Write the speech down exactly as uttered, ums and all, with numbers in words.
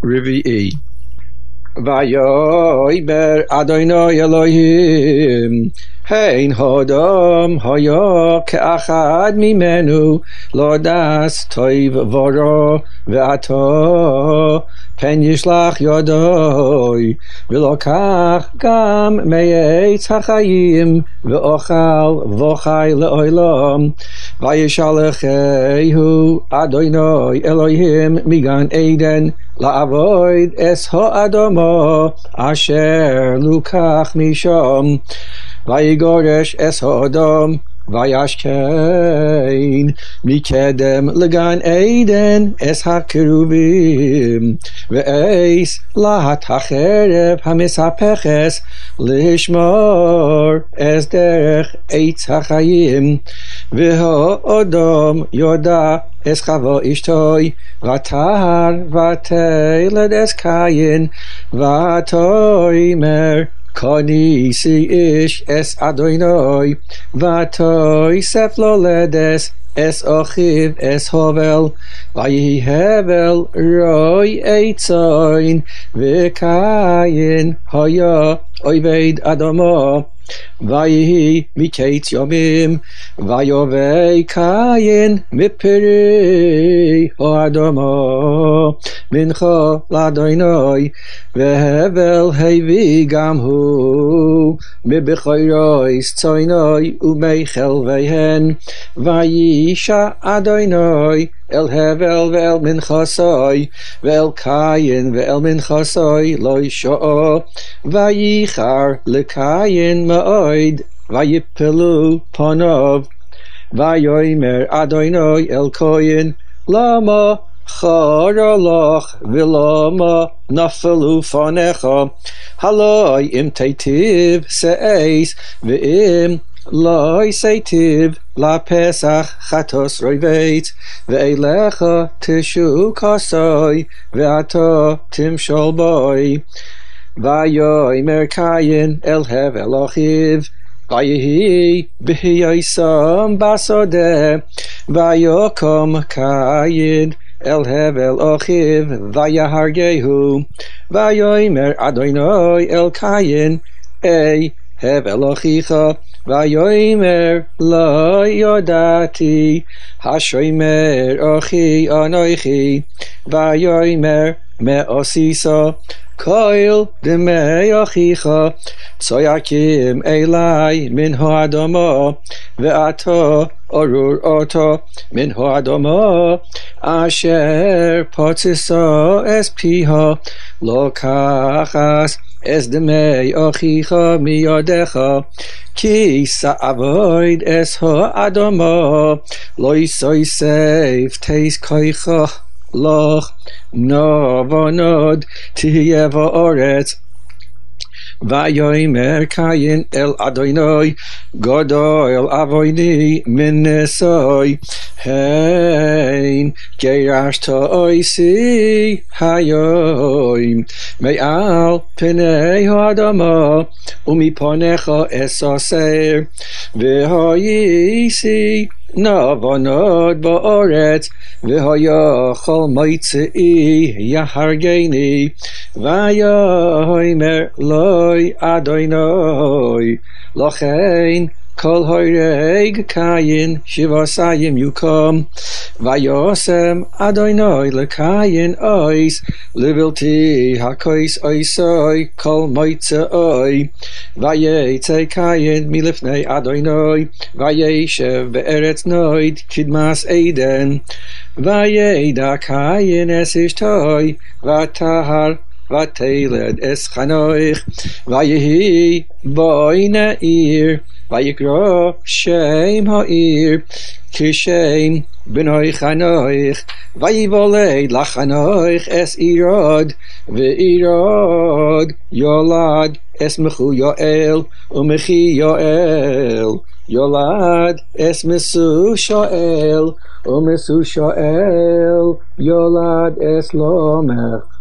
רביעי. ויאמר אדוני אלוהים, הן האדם היה כאחד ממנו, לא דס טוב ורע, ועתה פן ישלח ידי ולקח גם מעץ החיים ואוכל וחי לעולם. וישלחהו אדוני אלוהים מגן עדן לעבוד את האדמה אשר לקח משם. ויגורש את האדם וישכן מקדם לגן עדן את הקרובים, ואעש להט החרב המספכת לשמור את דרך עץ החיים. והאדם ידע את חווה אשתו ותהר ותלד את קין, ותאמר כניסי איש את אדוני, ותוסף לולדת את אחיו את הבל. ויהי הבל רוי עצין, וקין היה עובד אדמה. ויהי מקץ ימים, ויובא קין מפרי האדמה מנחה לאדוני, והבל הביא גם הוא מבכורות צאני ומחלביהן. וישע אדוני אל הבל ואל מנחסי, ואל קין ואל מנחסי לא ישוע. וייחר לקין מאוד, ויפלו פניו. ויאמר אדוני אל קין, למה חרה לך ולמה נפלו פניך? הלא אם תיטיב שעש, ואם לא תיטיב לפסח חטוס רבץ. ואליך תשו כוסי, ואתה תמשול בי. ויאמר קין אל הבל אחיו, ויהי בהיסם בשדה. ויקום קין אל הבל אחיו ויהרגהו. ויאמר אדוני אל קין, אי הבל אחיך. ויאמר לא ידעתי, השומר אחי אנוכי. ויאמר מה עשית? כל דמי אחיך צועקים אלי מן האדמה, ואתה ארור אותו מן האדמה אשר פוצצת את פיה. לקחת את דמי אחיך מידך, כי שעבוד את האדמה לא יסף תזכיך לך. נבונד תהיה בארץ. ויאמר קין אל אדוני, גדול עווני מנשאי, הן גירשת אותי היום מעל פני האדמה, ומפניך אסתר. והייתי נבונד בארץ, והיה כל מוצאי יהרגני. ויאמר לי אדוני, לכן כל הרג קין שבעתיים יוקם. וישם אדוני לקין עש לבלתי הכוס עשי כל מוצאי. ויצא קין מלפני אדוני, וישב בארץ נוד קדמת עדן. וידע קין את אשתו, ותהר ותלד את חנוך. ויהי בן העיר, ויקרא שם העיר כשם בני חנוך. ויוולד לחנוך את עירד, ועירד יולד את מחויאל, ומחויאל יולד את מסושאל, ומסושאל יולד את לומך.